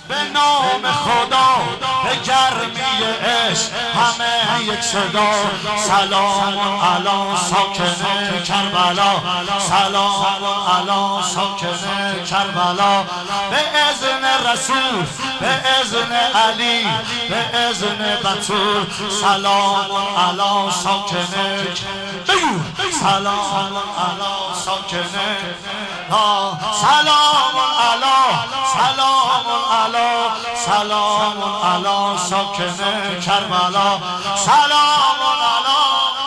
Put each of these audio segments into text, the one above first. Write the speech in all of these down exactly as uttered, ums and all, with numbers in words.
به نام خدا به گرمی عشق همه یک صدا سلام علی ساکن کربلا سلام علی ساکن کربلا به اذن رسول به اذن علی به اذن بطول سلام علی ساکن بگو سلام علی ساکن سلام علی سلام علی سلام علی ساکن کربلا سلام علی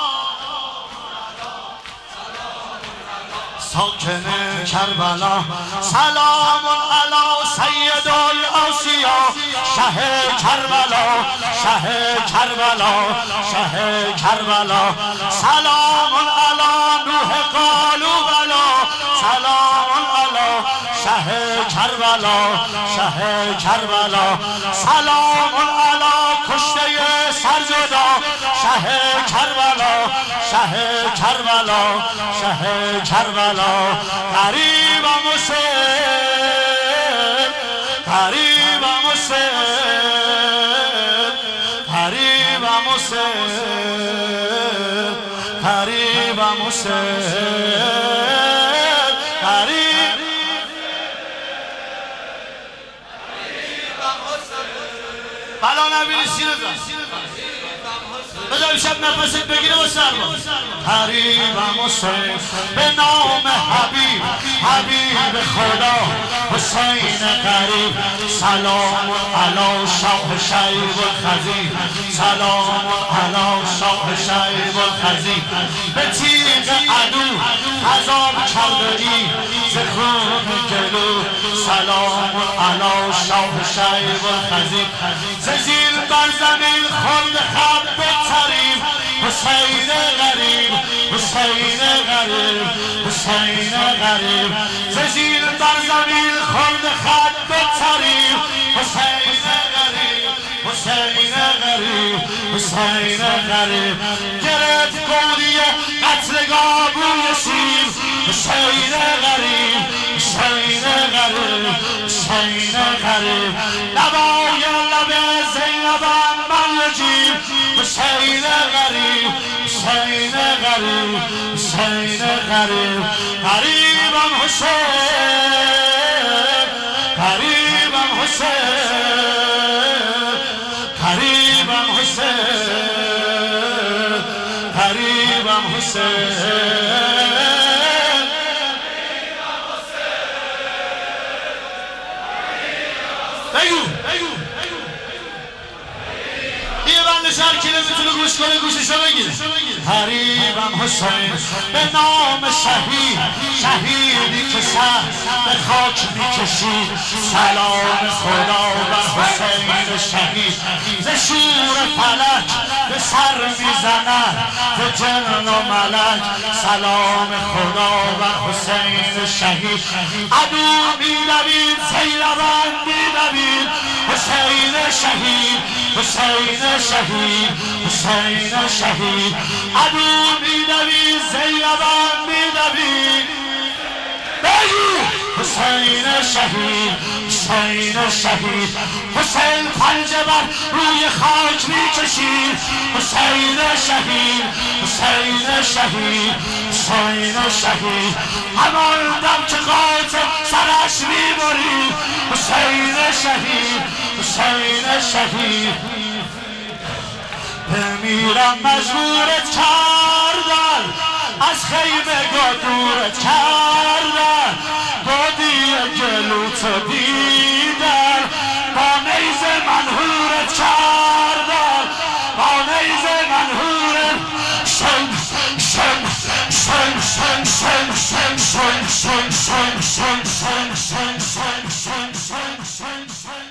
ساکن کربلا سلام علی سید الاسیا شه کربلا شه کربلا شه کربلا سلام علی نوح قالوا بلا سلام علی شه کربلا شه کربلا سلام علی کشته سرجدا شه کربلا شه کربلا شه کربلا غریبم حسین غریبم حسین غریبم حسین غریبم حسین غریب بلا نبیری سیره زن بذار شب نفست بگیره و سرما غریبم حسین به نام حبیب حبیب خدا حسین غریب سلام علی شاه شیب الخزی سلام علی شاه شیب الخزی به تیغ عدو عذاب کرده ای ز خون گلو سلام علی شاه شیب الخزی ز زیر بر زمین خورد خط بتریم حسین غریب حسین غریب حسین غریب ز زیر بر زمین خورد خط بتریم حسین غریب حسین غریب حسین غریب گرفت گوری قتلگاه بوی سیم حسین غریب حسین غریب حسین غریب لبای لب زینبم من یجیم حسین غریب حسین غریب حسین غریب غریبم حسین غریبم حسین غریبم حسین غریبم حسین بگو بگو یه بند شهر که نمیتونه گوش کنه گوششو بگیره غریبم حسین به نام شهید شهیدی که سر به خاک میکشید سلام خدا بر حسین شهید ز شور فلک به سر میزند ز جن و ملک سلام خدا بر حسین شهید عدو میروید زینبم میروید حسین شهید حسین شهید حسین شهید عدو میدوید زینبم میدوید بگو حسین شهید حسین شهید حسین پنجه بر روی خاک میکشید حسین شهید حسین شهید حسین شهید همان دم که قاتل سرش میبرید حسین شهید حسین شهید بمیرم مجبورت کردن از خیمه گاه دورت کردن بادی گلوت دیدن با نیز منهورت کردن با نیز منهورت شن شن شن شن شن شن شن شن شن شن شن شن شن شن شن